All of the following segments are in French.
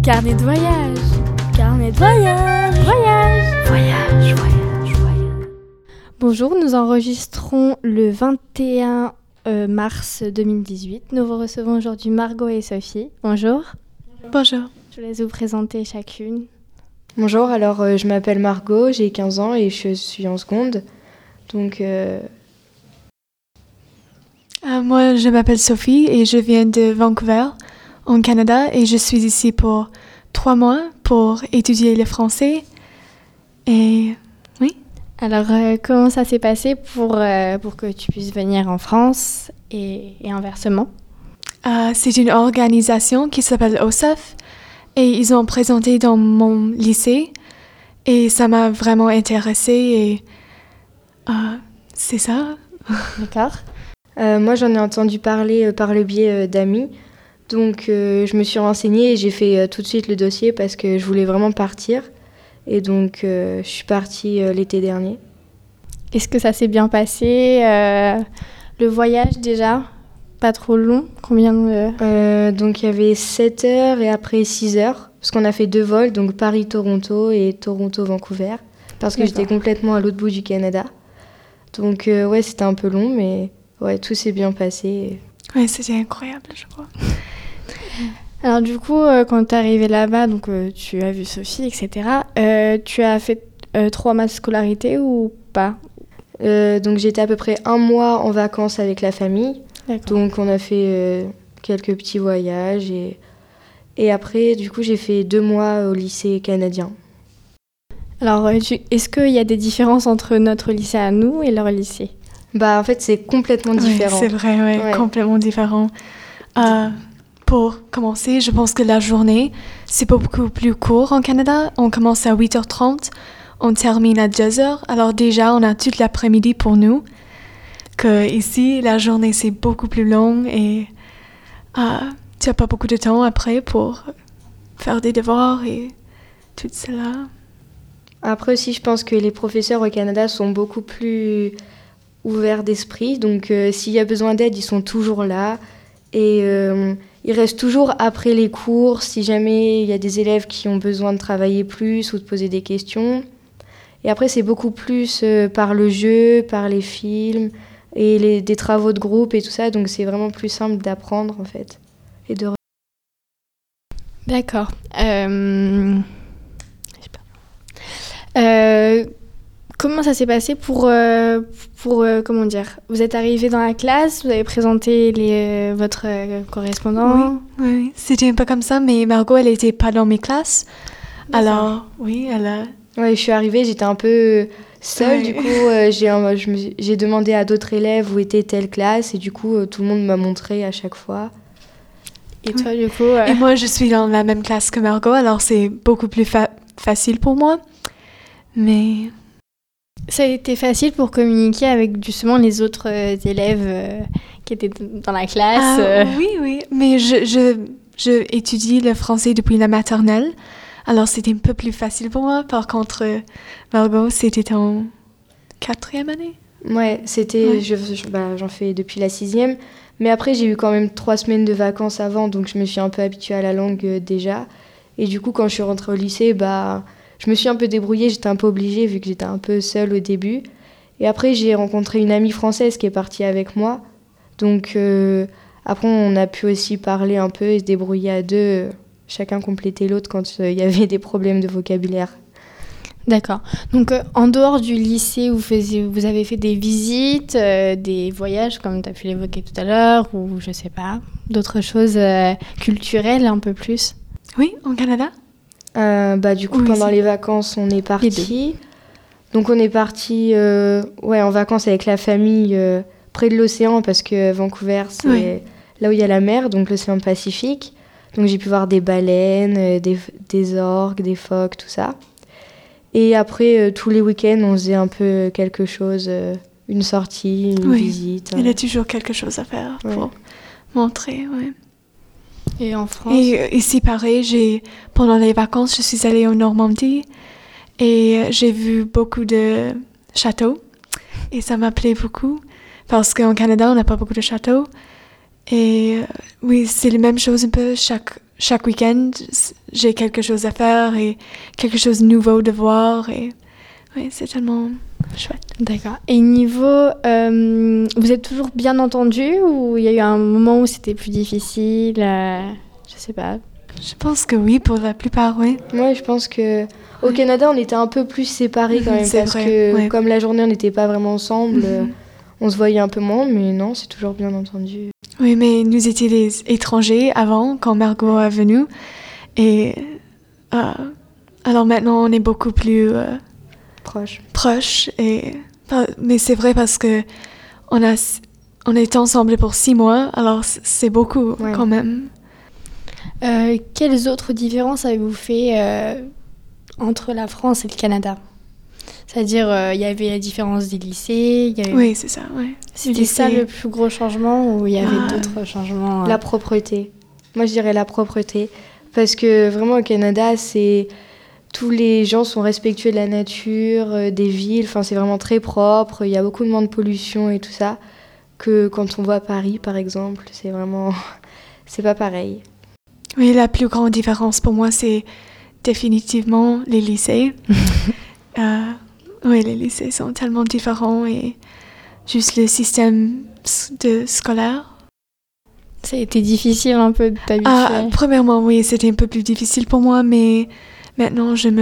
Carnet de voyage. Carnet de voyage. Voyage. Voyage, voyage, voyage. Bonjour, nous enregistrons le 21 mars 2018. Nous vous recevons aujourd'hui Margot et Sophie. Bonjour. Bonjour. Je vous laisse vous présenter chacune. Bonjour, alors je m'appelle Margot, j'ai 15 ans et je suis en seconde. Donc, moi, je m'appelle Sophie et je viens de Vancouver, en Canada, et je suis ici pour 3 mois pour étudier le français. Et oui. Alors, comment ça s'est passé pour que tu puisses venir en France et inversement? C'est une organisation qui s'appelle OSEF et ils ont présenté dans mon lycée et ça m'a vraiment intéressée et c'est ça. D'accord. Moi, j'en ai entendu parler par le biais d'amis. Donc, je me suis renseignée et j'ai fait tout de suite le dossier parce que je voulais vraiment partir. Et donc, je suis partie l'été dernier. Est-ce que ça s'est bien passé? Le voyage déjà? Pas trop long? Combien Donc, il y avait 7 heures et après 6 heures. Parce qu'on a fait 2 vols, donc Paris-Toronto et Toronto-Vancouver. Parce que D'accord. j'étais complètement à l'autre bout du Canada. Donc, ouais, c'était un peu long, mais ouais, tout s'est bien passé. Ouais, c'était incroyable, je crois. Alors du coup, quand tu es arrivée là-bas, donc tu as vu Sophie, etc. Tu as fait 3 mois de scolarité ou pas? Donc j'étais à peu près 1 mois en vacances avec la famille. D'accord. Donc on a fait quelques petits voyages et après du coup j'ai fait 2 mois au lycée canadien. Alors est-ce qu'il y a des différences entre notre lycée à nous et leur lycée? Bah en fait c'est complètement différent. Oui, c'est vrai, ouais, complètement différent. Pour commencer, je pense que la journée, c'est beaucoup plus court en Canada. On commence à 8h30, on termine à 2h. Alors déjà, on a toute l'après-midi pour nous. Que ici, la journée, c'est beaucoup plus longue et tu n'as pas beaucoup de temps après pour faire des devoirs et tout cela. Après aussi, je pense que les professeurs au Canada sont beaucoup plus ouverts d'esprit. Donc s'il y a besoin d'aide, ils sont toujours là. Et ils restent toujours après les cours si jamais il y a des élèves qui ont besoin de travailler plus ou de poser des questions. Et après, c'est beaucoup plus par le jeu, par les films et des travaux de groupe et tout ça. Donc, c'est vraiment plus simple d'apprendre, en fait. Et de... D'accord. Comment ça s'est passé pour comment dire? Vous êtes arrivés dans la classe, vous avez présenté votre correspondant? Oui, c'était un peu comme ça, mais Margot, elle n'était pas dans mes classes. Alors, oui, elle a... Ouais, je suis arrivée, j'étais un peu seule, du coup, j'ai demandé à d'autres élèves où était telle classe, et du coup, tout le monde m'a montré à chaque fois. Et toi, du coup... Et moi, je suis dans la même classe que Margot, alors c'est beaucoup plus facile pour moi, mais... Ça a été facile pour communiquer avec justement les autres élèves qui étaient dans la classe. Oui, mais je étudie le français depuis la maternelle, alors c'était un peu plus facile pour moi. Par contre, Margot, c'était en 4e année. Ouais, c'était, j'en fais depuis la 6e, mais après j'ai eu quand même 3 semaines de vacances avant, donc je me suis un peu habituée à la langue déjà. Et du coup, quand je suis rentrée au lycée, je me suis un peu débrouillée, j'étais un peu obligée vu que j'étais un peu seule au début. Et après, j'ai rencontré une amie française qui est partie avec moi. Donc après, on a pu aussi parler un peu et se débrouiller à deux, chacun compléter l'autre quand il y avait des problèmes de vocabulaire. D'accord. Donc en dehors du lycée, vous avez fait des visites, des voyages, comme tu as pu l'évoquer tout à l'heure, ou je sais pas, d'autres choses culturelles un peu plus? Oui, en Canada. Du coup, pendant les vacances, on est parti. Donc, on est parti en vacances avec la famille près de l'océan parce que Vancouver, c'est là où il y a la mer, donc l'océan Pacifique. Donc, j'ai pu voir des baleines, des orques, des phoques, tout ça. Et après, tous les week-ends, on faisait un peu quelque chose, une sortie, une visite. Il y a toujours quelque chose à faire pour montrer, Et en France? Et ici, pareil, pendant les vacances, je suis allée en Normandie et j'ai vu beaucoup de châteaux. Et ça m'a plu beaucoup parce qu'en Canada, on n'a pas beaucoup de châteaux. Et oui, c'est la même chose un peu. Chaque chaque week-end, j'ai quelque chose à faire et quelque chose de nouveau de voir. Et oui, c'est tellement chouette. D'accord. Et niveau, vous êtes toujours bien entendus ou il y a eu un moment où c'était plus difficile je sais pas. Je pense que oui, pour la plupart, oui. Moi, je pense que au Canada, on était un peu plus séparés quand même C'est parce vrai, que ouais. comme la journée, on n'était pas vraiment ensemble, on se voyait un peu moins, mais non, c'est toujours bien entendu. Oui, mais nous étions des étrangers avant, quand Margot est venue. Et alors maintenant, on est beaucoup plus proches. Mais c'est vrai parce que on est ensemble pour 6 mois, alors c'est beaucoup quand même. Quelles autres différences avez-vous fait entre la France et le Canada ? C'est-à-dire, il y avait la différence des lycées. Oui, c'est ça, oui. C'était ça le plus gros changement ou il y avait d'autres changements La propreté. Moi, je dirais la propreté. Parce que vraiment, au Canada, tous les gens sont respectueux de la nature, des villes. Enfin, c'est vraiment très propre. Il y a beaucoup moins de pollution et tout ça. Que quand on voit Paris, par exemple, c'est vraiment... c'est pas pareil. Oui, la plus grande différence pour moi, c'est définitivement les lycées. Oui, les lycées sont tellement différents et juste le système scolaire. Ça a été difficile un peu de t'habituer. Premièrement, oui, c'était un peu plus difficile pour moi, mais maintenant, je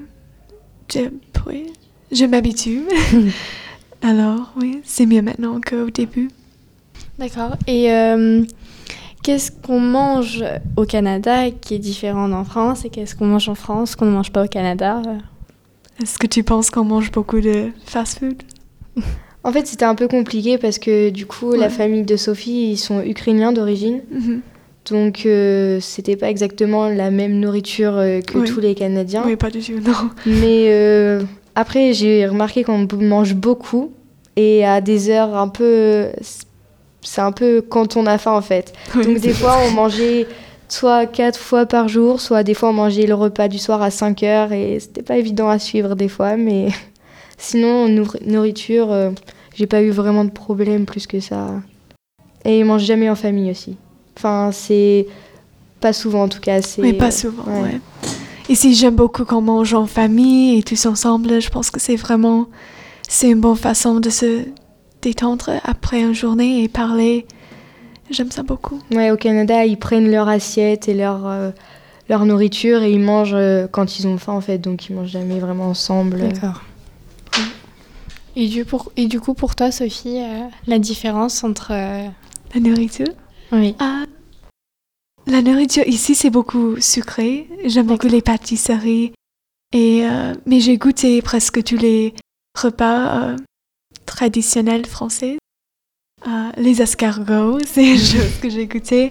m'habitue. Alors, oui, c'est mieux maintenant qu'au début. D'accord. Et qu'est-ce qu'on mange au Canada qui est différent en France et qu'est-ce qu'on mange en France qu'on ne mange pas au Canada Est-ce que tu penses qu'on mange beaucoup de fast-food? En fait, c'était un peu compliqué parce que du coup, la famille de Sophie, ils sont ukrainiens d'origine. Donc, c'était pas exactement la même nourriture que tous les Canadiens. Oui, pas du tout, non. Mais après, j'ai remarqué qu'on mange beaucoup et à des heures un peu... C'est un peu quand on a faim, en fait. Oui, donc, des fois, on mangeait soit 4 fois par jour, soit des fois, on mangeait le repas du soir à 5 heures et c'était pas évident à suivre des fois, mais... Sinon, nourriture, j'ai pas eu vraiment de problème plus que ça. Et ils mangent jamais en famille aussi. Enfin, c'est pas souvent en tout cas. Oui, pas souvent, ouais. Ici, j'aime beaucoup qu'on mange en famille et tous ensemble. Je pense que c'est une bonne façon de se détendre après une journée et parler. J'aime ça beaucoup. Ouais, au Canada, ils prennent leur assiette et leur nourriture et ils mangent quand ils ont faim en fait. Donc, ils mangent jamais vraiment ensemble. D'accord. Et du coup, pour toi, Sophie, la différence entre... La nourriture? Oui. La nourriture ici, c'est beaucoup sucré. J'aime beaucoup les pâtisseries. Mais j'ai goûté presque tous les repas traditionnels français. Les escargots, c'est une chose que j'ai goûté.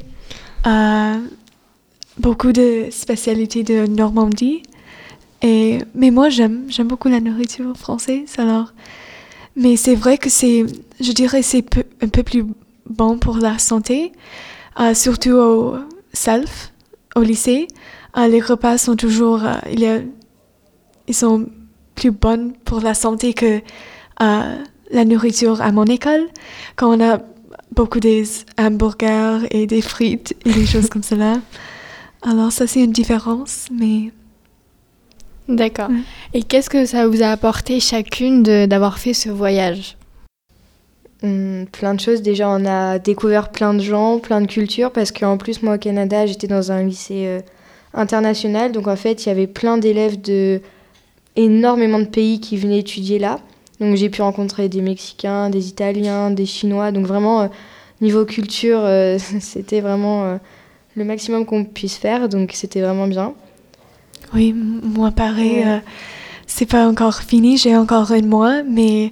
Beaucoup de spécialités de Normandie. Mais moi, j'aime beaucoup la nourriture française, alors... Mais c'est vrai que je dirais c'est un peu plus bon pour la santé, surtout au self, au lycée. Les repas sont toujours, ils sont plus bons pour la santé que la nourriture à mon école, quand on a beaucoup des hamburgers et des frites et des choses comme cela. Alors ça, c'est une différence, mais... D'accord. Et qu'est-ce que ça vous a apporté chacune d'avoir fait ce voyage ? Plein de choses. Déjà, on a découvert plein de gens, plein de cultures, parce qu'en plus, moi, au Canada, j'étais dans un lycée international. Donc, en fait, il y avait plein d'élèves énormément de pays qui venaient étudier là. Donc, j'ai pu rencontrer des Mexicains, des Italiens, des Chinois. Donc, vraiment, niveau culture, c'était vraiment le maximum qu'on puisse faire. Donc, c'était vraiment bien. Oui, moi pareil, c'est pas encore fini, j'ai encore un mois, mais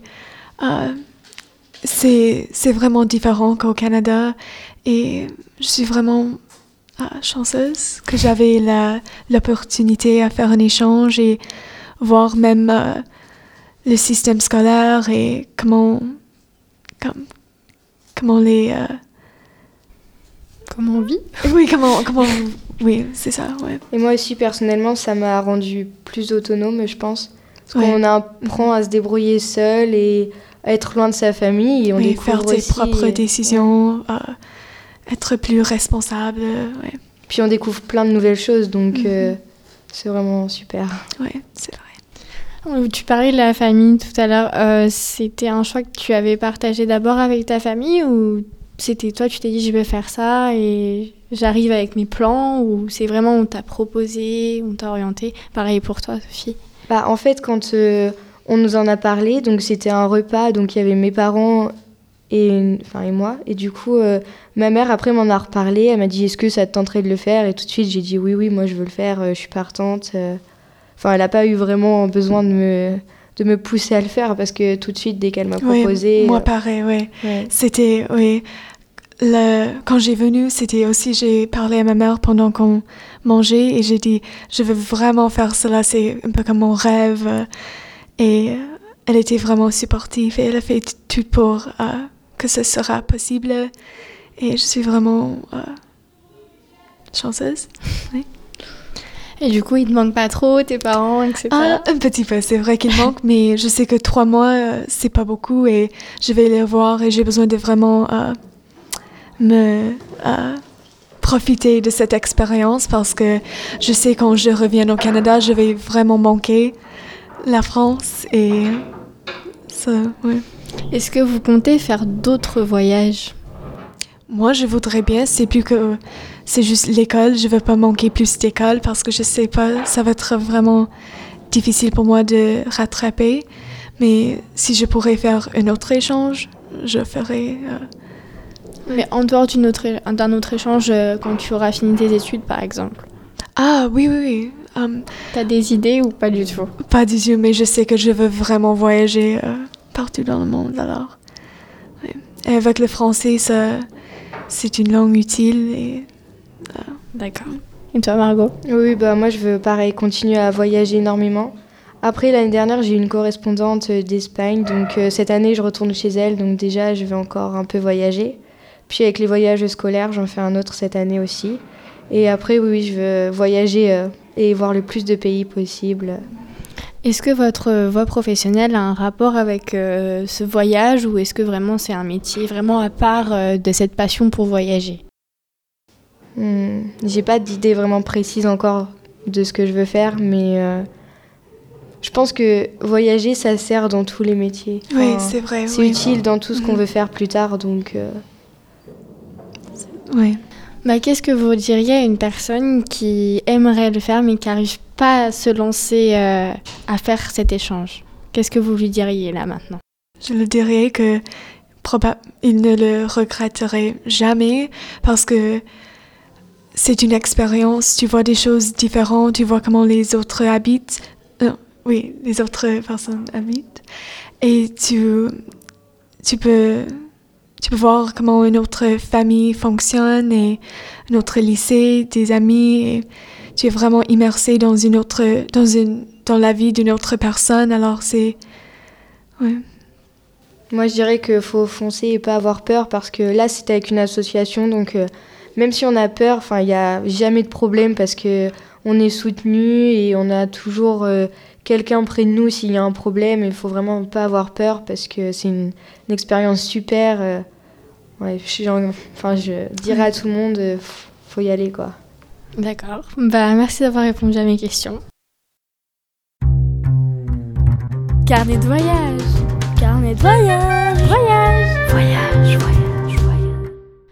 c'est vraiment différent qu'au Canada et je suis vraiment chanceuse que j'avais l'opportunité à faire un échange et voir même le système scolaire et comment les... Comment on vit ? Oui, oui, c'est ça, ouais. Et moi aussi, personnellement, ça m'a rendue plus autonome, je pense. Parce qu'on apprend à se débrouiller seul et à être loin de sa famille. Et on découvre faire ses aussi, propres décisions, être plus responsable, ouais. Puis on découvre plein de nouvelles choses, donc c'est vraiment super. Oui, c'est vrai. Tu parlais de la famille tout à l'heure. C'était un choix que tu avais partagé d'abord avec ta famille ou c'était toi, tu t'es dit je vais faire ça et j'arrive avec mes plans ou c'est vraiment on t'a proposé, on t'a orienté? Pareil pour toi, Sophie. En fait, quand on nous en a parlé, donc c'était un repas, donc il y avait mes parents et moi. Et du coup, ma mère, après, m'en a reparlé. Elle m'a dit, est-ce que ça te tenterait de le faire? Et tout de suite, j'ai dit, oui, moi, je veux le faire, je suis partante. Elle n'a pas eu vraiment besoin de me pousser à le faire parce que tout de suite, dès qu'elle m'a proposé... Oui, moi, pareil, oui. Ouais. C'était, oui... Quand j'ai venu, c'était aussi, j'ai parlé à ma mère pendant qu'on mangeait et j'ai dit, je veux vraiment faire cela, c'est un peu comme mon rêve. Et elle était vraiment supportive et elle a fait tout pour que ce sera possible. Et je suis vraiment chanceuse. Oui. Et du coup, il te manque pas trop, tes parents, etc. Un petit peu, c'est vrai qu'il manque, mais je sais que 3 mois, c'est pas beaucoup et je vais les voir et j'ai besoin de vraiment... profiter de cette expérience parce que je sais quand je reviens au Canada, je vais vraiment manquer la France et ça, ouais. Est-ce que vous comptez faire d'autres voyages? Moi, je voudrais bien, c'est juste l'école, je veux pas manquer plus d'école parce que je sais pas, ça va être vraiment difficile pour moi de rattraper, mais si je pourrais faire un autre échange, je ferais... Mais en dehors d'un autre échange, quand tu auras fini tes études, par exemple. Ah, oui. T'as des idées ou pas du tout? Pas du tout, mais je sais que je veux vraiment voyager partout dans le monde, alors. Oui. Et avec le français, c'est une langue utile. Et, D'accord. Et toi, Margot? Oui, moi, je veux, pareil, continuer à voyager énormément. Après, l'année dernière, j'ai eu une correspondante d'Espagne, donc cette année, je retourne chez elle, donc déjà, je vais encore un peu voyager. Puis avec les voyages scolaires, j'en fais un autre cette année aussi. Et après, oui, je veux voyager et voir le plus de pays possible. Est-ce que votre voie professionnelle a un rapport avec ce voyage ou est-ce que vraiment c'est un métier vraiment à part de cette passion pour voyager? J'ai pas d'idée vraiment précise encore de ce que je veux faire, mais je pense que voyager, ça sert dans tous les métiers. Oui, c'est vrai. C'est utile dans tout ce qu'on veut faire plus tard, donc... Oui. Qu'est-ce que vous diriez à une personne qui aimerait le faire mais qui n'arrive pas à se lancer à faire cet échange? Qu'est-ce que vous lui diriez là maintenant? Je lui dirais que il ne le regretterait jamais parce que c'est une expérience, tu vois des choses différentes, tu vois comment les autres habitent, les autres personnes habitent et tu peux voir comment une autre famille fonctionne et un autre lycée, des amis. Et tu es vraiment immersé dans la vie d'une autre personne. Alors c'est... Ouais. Moi, je dirais qu'il faut foncer et pas avoir peur parce que là, c'est avec une association. Donc, même si on a peur, il n'y a jamais de problème parce qu'on est soutenu et on a toujours... quelqu'un près de nous s'il y a un problème. Il faut vraiment pas avoir peur parce que c'est une expérience super. Je dirais à tout le monde, faut y aller, quoi. D'accord. Merci d'avoir répondu à mes questions. Carnet de voyage. Carnet de voyage. Voyage.